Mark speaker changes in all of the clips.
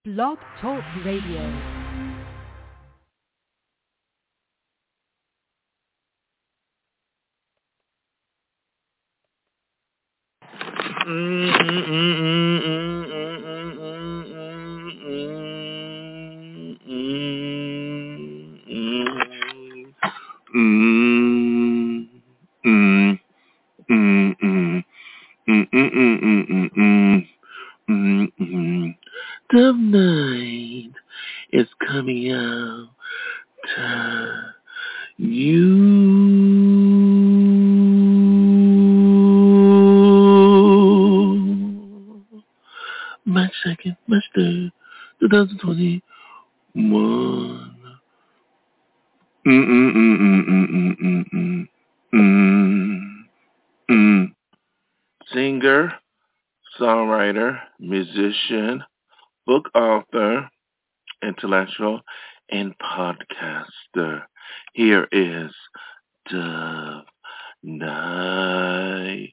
Speaker 1: Blog Talk Radio.
Speaker 2: The night is coming out to you. March 2nd, March 3rd, 2021. Singer, songwriter, musician, book author, intellectual, and podcaster. Here is Dove Night.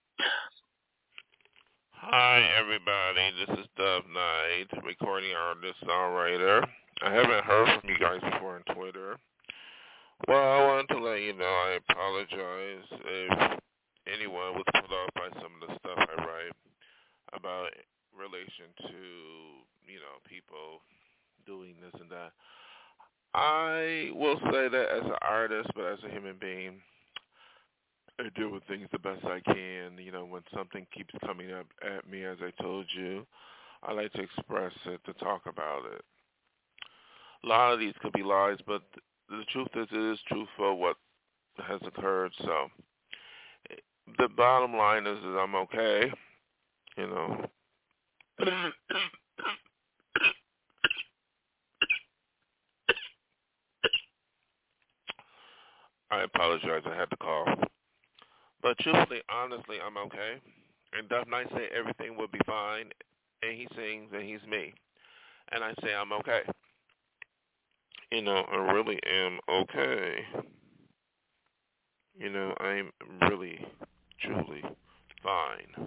Speaker 3: Hi, everybody. This is Dove Knight, recording artist, songwriter. I haven't heard from you guys before on Twitter. Well, I wanted to let you know I apologize if anyone was put off by some of the stuff I write about relation to, people doing this and that. I will say that as an artist, but as a human being, I deal with things the best I can. When something keeps coming up at me, as I told you, I like to express it, to talk about it. A lot of these could be lies, but the truth is it is truthful what has occurred. So the bottom line is that I'm okay. I apologize. I had to cough. But truthfully, honestly, I'm okay. And Duff Knight say everything will be fine, and he sings, and he's me. And I say I'm okay. I really am okay. I'm really, truly fine.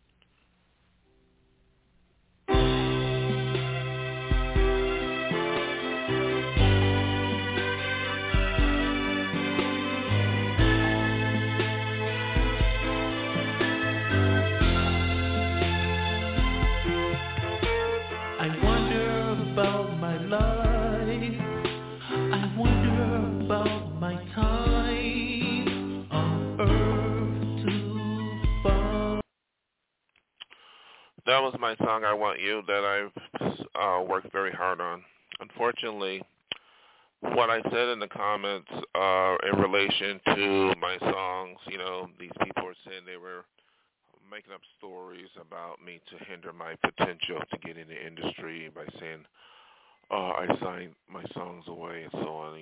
Speaker 3: That was my song, I Want You, that I've worked very hard on. Unfortunately, what I said in the comments in relation to my songs, these people were saying they were making up stories about me to hinder my potential to get in the industry by saying, I signed my songs away and so on.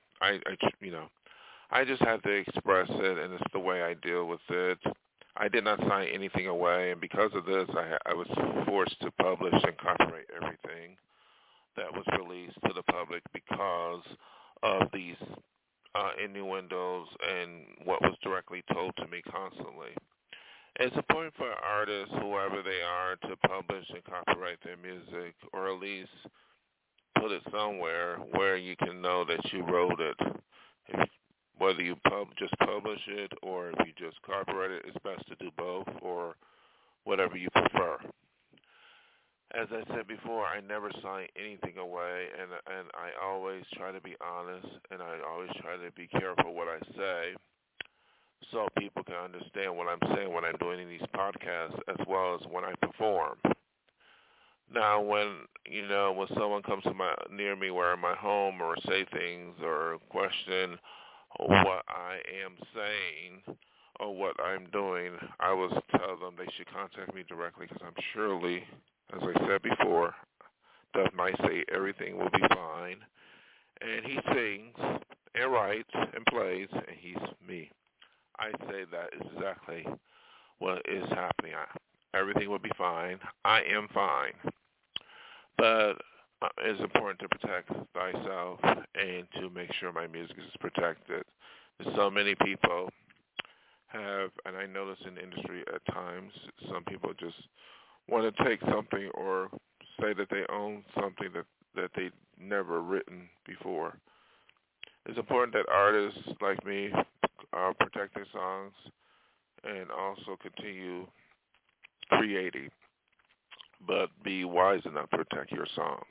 Speaker 3: I just have to express it, and it's the way I deal with it. I did not sign anything away, and because of this, I was forced to publish and copyright everything that was released to the public because of these innuendos and what was directly told to me constantly. It's important for artists, whoever they are, to publish and copyright their music, or at least put it somewhere where you can know that you wrote it. Whether you just publish it or if you just copyright it, it's best to do both, or whatever you prefer. As I said before, I never sign anything away, and I always try to be honest, and I always try to be careful what I say so people can understand what I'm saying when I'm doing these podcasts as well as when I perform. Now, when someone comes to near me where in my home or say things or question what I am saying or what I'm doing, I will tell them they should contact me directly, because I'm surely, as I said before, Duff might say everything will be fine. And he sings and writes and plays, and he's me. I say that is exactly what is happening. Everything will be fine. I am fine. But it's important to protect thyself and to make sure my music is protected. So many people have, and I notice in the industry at times, some people just want to take something or say that they own something that they never written before. It's important that artists like me protect their songs and also continue creating, but be wise enough to protect your songs.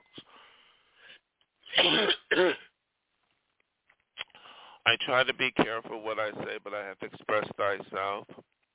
Speaker 3: I try to be careful what I say, but I have to express thyself.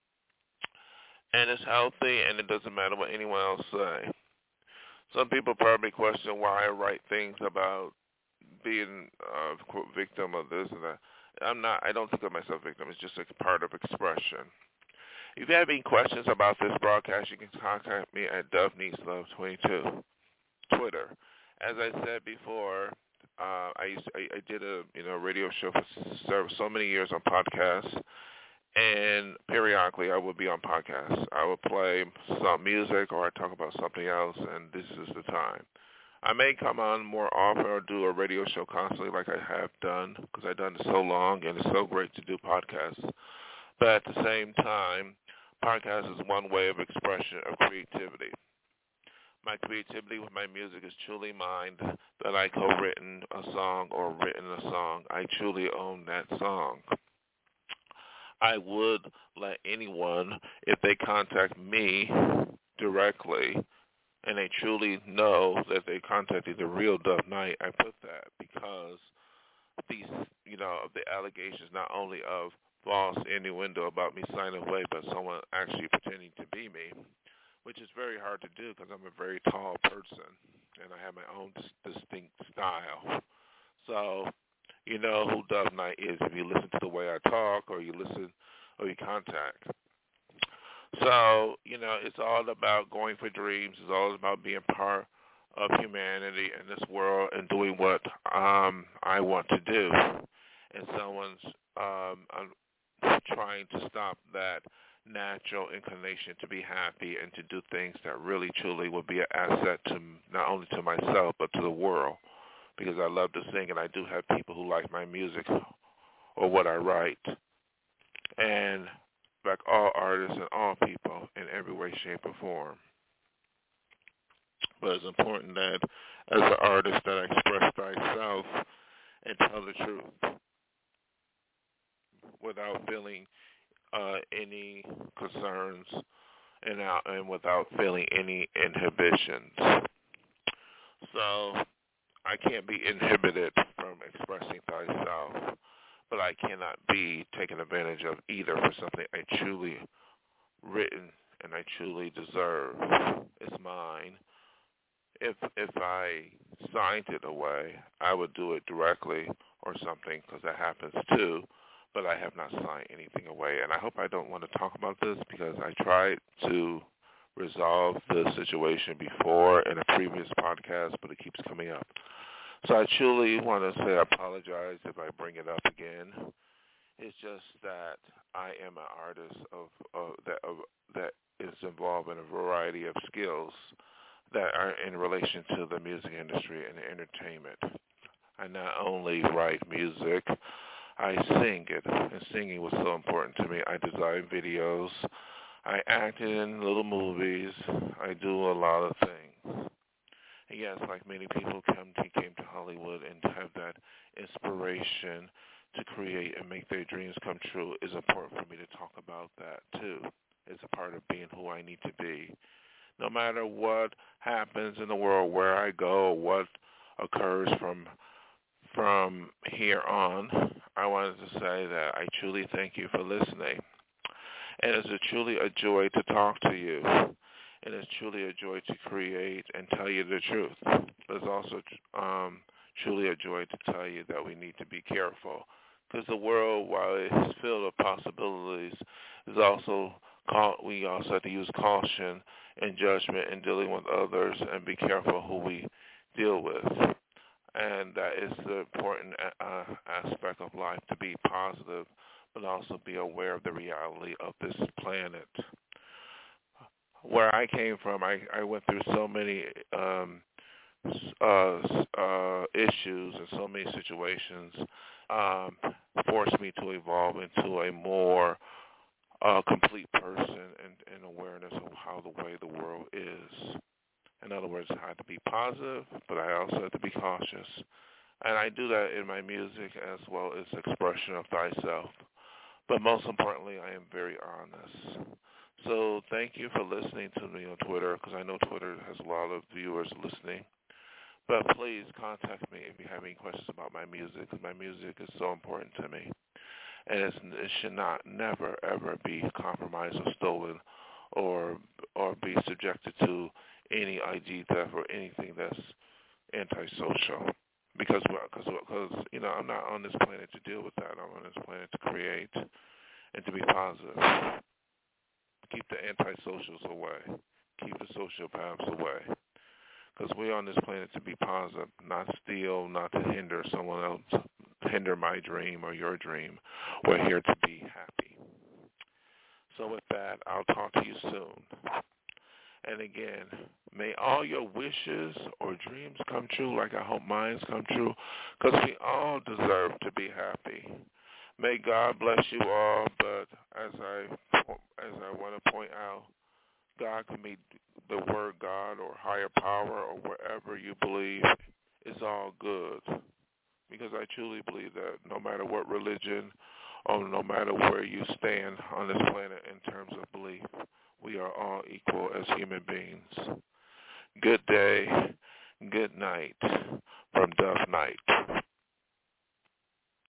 Speaker 3: And it's healthy, and it doesn't matter what anyone else say. Some people probably question why I write things about being a quote victim of this and that. I don't think of myself victim. It's just a part of expression. If you have any questions about this broadcast, you can contact me at DoveNeedsLove22, Twitter. As I said before, I did a radio show for so many years on podcasts, and periodically I would be on podcasts. I would play some music or I talk about something else, and this is the time. I may come on more often or do a radio show constantly like I have done because I've done it so long, and it's so great to do podcasts. But at the same time, podcast is one way of expression of creativity. My creativity with my music is truly mine, that I co-written a song or written a song. I truly own that song. I would let anyone, if they contact me directly, and they truly know that they contacted the real Dove Knight, I put that because these, the allegations not only of false innuendo about me signing away, but someone actually pretending to be me, which is very hard to do because I'm a very tall person and I have my own distinct style. So you know who Dove Knight is if you listen to the way I talk or you listen or you contact. So, it's all about going for dreams. It's all about being part of humanity in this world and doing what I want to do. And someone's trying to stop that natural inclination to be happy and to do things that really, truly will be an asset to not only to myself but to the world. Because I love to sing, and I do have people who like my music or what I write. And like all artists and all people in every way, shape, or form. But it's important that as an artist that I express thyself and tell the truth without feeling any concerns and without feeling any inhibitions. So I can't be inhibited from expressing thyself, but I cannot be taken advantage of either for something I truly written and I truly deserve. It's mine. If I signed it away, I would do it directly or something because that happens too, but I have not signed anything away. And I hope I don't want to talk about this because I tried to resolve the situation before in a previous podcast, but it keeps coming up. So I truly want to say I apologize if I bring it up again. It's just that I am an artist that is involved in a variety of skills that are in relation to the music industry and entertainment. I not only write music, I sing it, and singing was so important to me. I design videos, I act in little movies, I do a lot of things. And yes, like many people came to Hollywood and have that inspiration to create and make their dreams come true. It's important for me to talk about that too. It's a part of being who I need to be. No matter what happens in the world, where I go, what occurs from here on, I wanted to say that I truly thank you for listening. And it's truly a joy to talk to you. And it's truly a joy to create and tell you the truth. It's also truly a joy to tell you that we need to be careful. Because the world, while it's filled with possibilities, we also have to use caution and judgment in dealing with others and be careful who we deal with. And that is the important aspect of life, to be positive, but also be aware of the reality of this planet. Where I came from, I went through so many issues and so many situations, forced me to evolve into a more complete person and awareness of how the way the world is. In other words, I have to be positive, but I also have to be cautious. And I do that in my music as well as expression of thyself. But most importantly, I am very honest. So thank you for listening to me on Twitter, because I know Twitter has a lot of viewers listening. But please contact me if you have any questions about my music, because my music is so important to me. And it should not, never, ever be compromised or stolen or be subjected to any ID theft or anything that's antisocial. Because I'm not on this planet to deal with that. I'm on this planet to create and to be positive. Keep the antisocials away. Keep the sociopaths away. Because we're on this planet to be positive, not steal, not to hinder someone else, hinder my dream or your dream. We're here to be happy. So with that, I'll talk to you soon. And again, may all your wishes or dreams come true like I hope mine come true, because we all deserve to be happy. May God bless you all, but as I want to point out, God can be the word God or higher power or wherever you believe is all good. Because I truly believe that no matter what religion or no matter where you stand on this planet in terms of belief, we are all equal as human beings. Good day, good night from Dove Night.